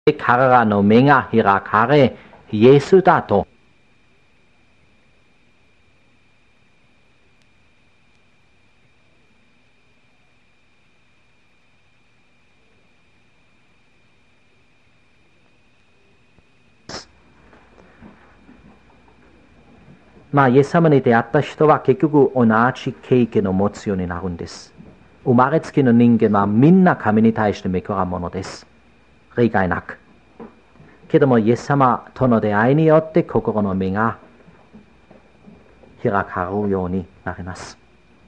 彼らの目が開かれ、イエスだとイエス様に出会った人は結局同じ経験を持つようになるんです。生まれつきの人間はみんな神に対して恵まものです。例外なく。けどもイエス様との出会いによって心の目が開かれるようになります。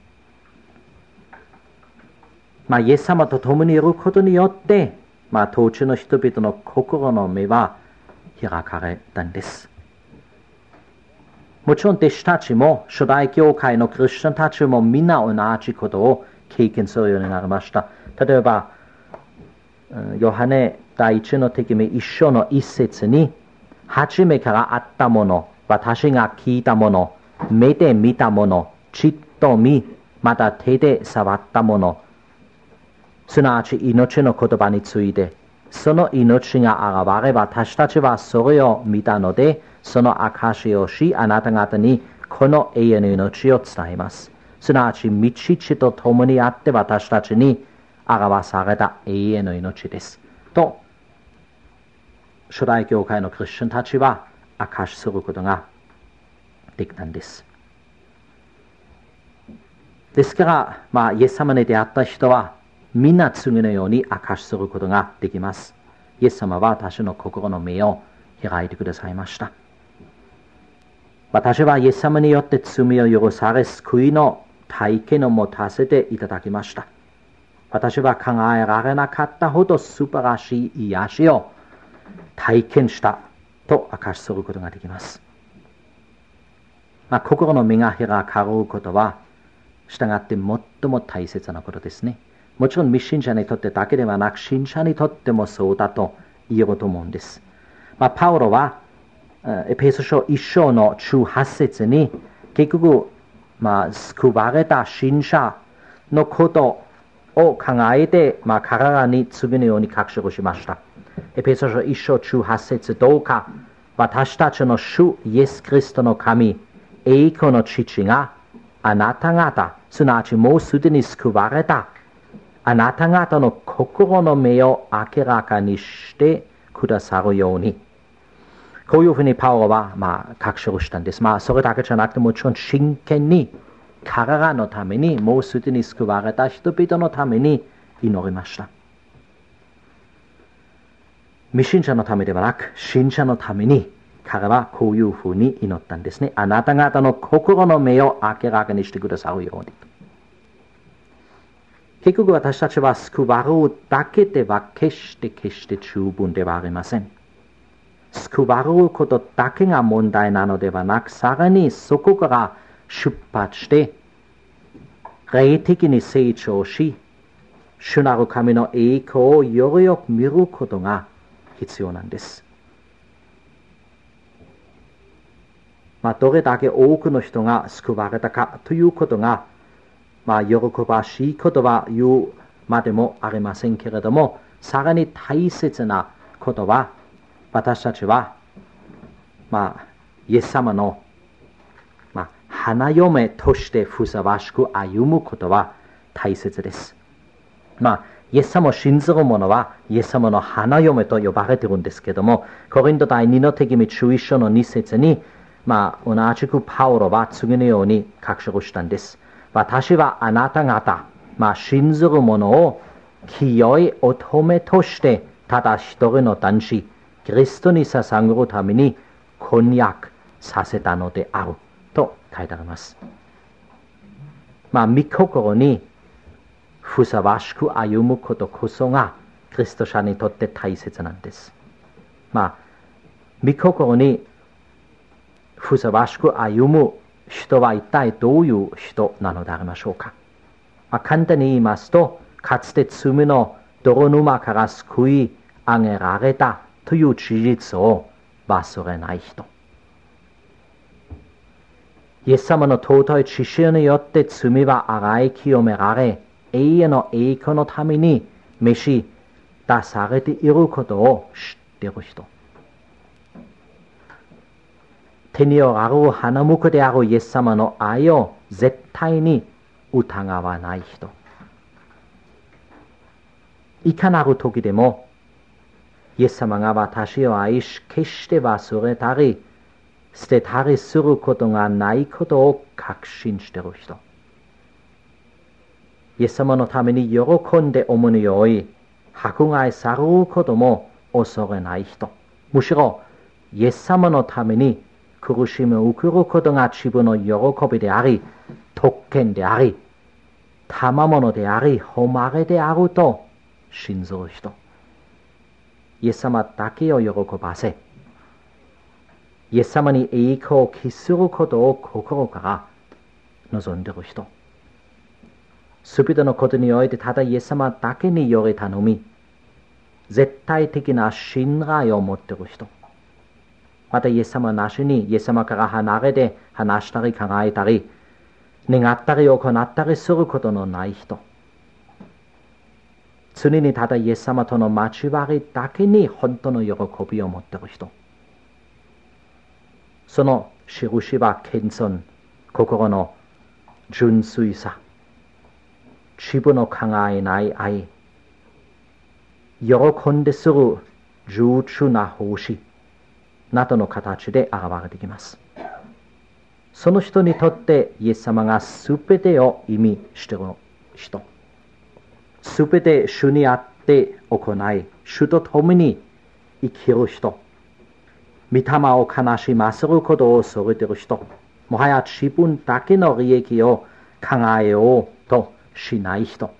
イエス様と共にいることによって、当地の人々の心の目は開かれたんです。もちろん弟子たちも初代教会のクリスチャンたちもみんな同じことを経験するようになりました。例えばヨハネ第一の手紙一章の一節に、初めからあったもの、私が聞いたもの、目で見たもの、ちっと見、また手で触ったもの、すなわち命の言葉について、その命が現れ、私たちはそれを見たので、その証をし、あなた方にこの永遠の命を伝えます。すなわち、道地と共にあって私たちに表された永遠の命です。と、初代教会のクリスチャンたちは証しすることができたんです。ですから、イエス様に出会った人は、みんな次のように証しすることができます。イエス様は私の心の目を開いてくださいました。私はイエス様によって罪を許され、救いの体験を持たせていただきました。私は考えられなかったほど素晴らしい癒しを体験したと証しすることができます。心の目が開かれることは、従って最も大切なことですね。もちろん未信者にとってだけではなく、信者にとってもそうだと言えると思うんです。パウロはエペソ書1章の18節に、結局、救われた信者のことを考えて、彼らに次のように書き記しました。エペソ書1章18節、どうか私たちの主イエス・キリストの神、栄光の父があなた方、すなわちもうすでに救われたあなた方の心の目を明らかにしてくださるように。こういうふうにパウロは書き記したんです。それだけじゃなくて、もちろん真剣に彼らのために、もうすでに救われた人々のために祈りました。未信者のためではなく、信者のために彼はこういうふうに祈ったんですね。あなた方の心の目を明らかにしてくださるように。結局私たちは救われるだけでは決して十分ではありません。救われることだけが問題なのではなく、さらにそこから出発して霊的に成長し、主なる神の栄光をよりよく見ることが必要なんです。どれだけ多くの人が救われたかということが、喜ばしいことは言うまでもありませんけれども、さらに大切なことは、私たちは、イエス様の、花嫁としてふさわしく歩むことは大切です。イエス様を信ずる者は、イエス様の花嫁と呼ばれているんですけれども、コリント第2の手紙11章の2節に、同じくパウロは次のように書き記したんです。私はあなた方、信ずる者を清い乙女としてただ一人の男子、キリストに捧げるために婚約させたのであると書いてあります。御心にふさわしく歩むことこそがキリスト者にとって大切なんです。御心にふさわしく歩む人は一体どういう人なのでありましょうか。簡単に言いますと、かつて罪の泥沼から救い上げられたという事実を忘れない人。イエス様の尊い血潮によって罪は洗い清められ、永遠の栄光のために召し出されていることを知っっている人。天を仰ぐ花婿であるイエス様の愛を絶対に疑わない人。いかなる時でもイエス様が私を愛し、決して忘れたり捨てたりすることがないことを確信している人。イエス様のために喜んで重荷を負い、迫害されることも恐れない人。むしろイエス様のために苦しみを受けることが自分の喜びであり、特権であり、賜物であり、誉れであると信ずる人。イエス様だけを喜ばせ、イエス様に栄光を期することを心から望んでいる人。すべてのことにおいてただイエス様だけにより頼み、絶対的な信頼を持っている人。またイエス様なしにイエス様から離れて話したり考えたり、願ったり行ったりすることのない人。常にただイエス様との交わりだけに本当の喜びを持っている人。その印は謙遜、心の純粋さ、自分の考えない愛、喜んでする従順な奉仕などの形で現れてきます。その人にとってイエス様がすべてを意味している人。すべて主にあって行い、主と共に生きる人。御霊を悲しませることを恐れている人。もはや自分だけの利益を考えようとしない人。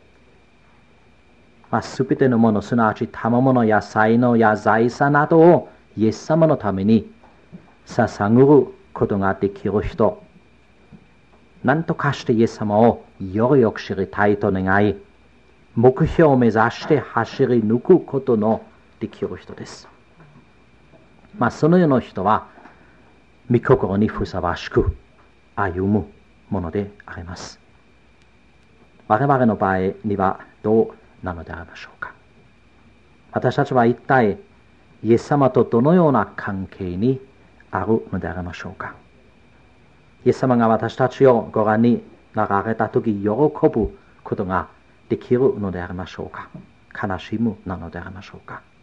すべてのもの、すなわち賜物や才能や財産などをイエス様のために捧ぐることができる人。何とかしてイエス様をよりよく知りたいと願い、目標を目指して走り抜くことのできる人です。そのような人は御心にふさわしく歩むものであります。我々の場合にはどうなのでありましょうか。私たちは一体イエス様とどのような関係にあるのでありましょうか。イエス様が私たちをご覧になられたとき喜ぶことができるのでありましょうか。悲しむなのでありましょうか。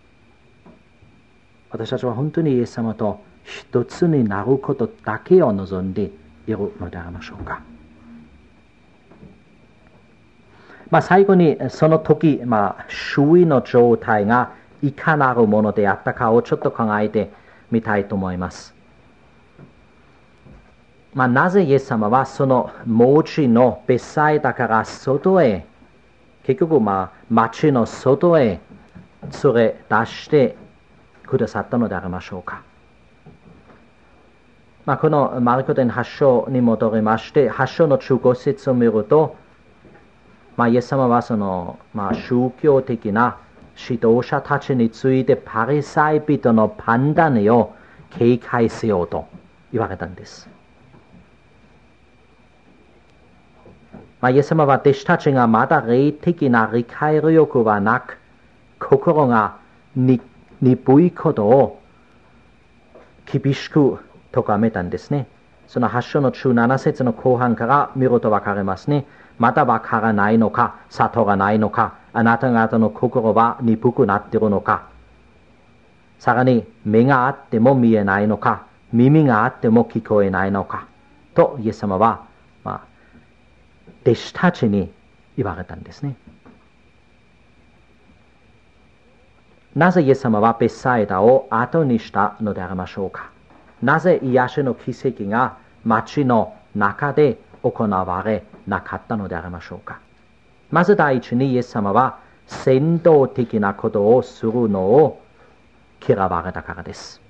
私たちは本当にイエス様と一つになることだけを望んでいるのでありましょうか。最後にその時、周囲の状態がいかなるものであったかをちょっと考えてみたいと思います。なぜイエス様はその文字のベサイダから外へ、結局町の外へ連れ出してくださったのでありましょうか。このマルコ伝8章に戻りまして、8章の15節を見ると、イエス様はその、宗教的な指導者たちについてパリサイ人の判断を警戒せよと言われたんです。イエス様は弟子たちがまだ霊的な理解力はなく、心が鈍いことを厳しく咎めたんですね。その8章の17節の後半から見ると分かりますね。まだ分からないのか、悟らないのか、あなた方の心は鈍くなっているのか、さらに目があっても見えないのか、耳があっても聞こえないのか、とイエス様は、弟子たちに言われたんですね。なぜイエス様はベサイダを後にしたのでありましょうか。なぜ癒しの奇跡が町の中で行われなかったのでありましょうか。まず第一にイエス様は先導的なことをするのを嫌われたからです。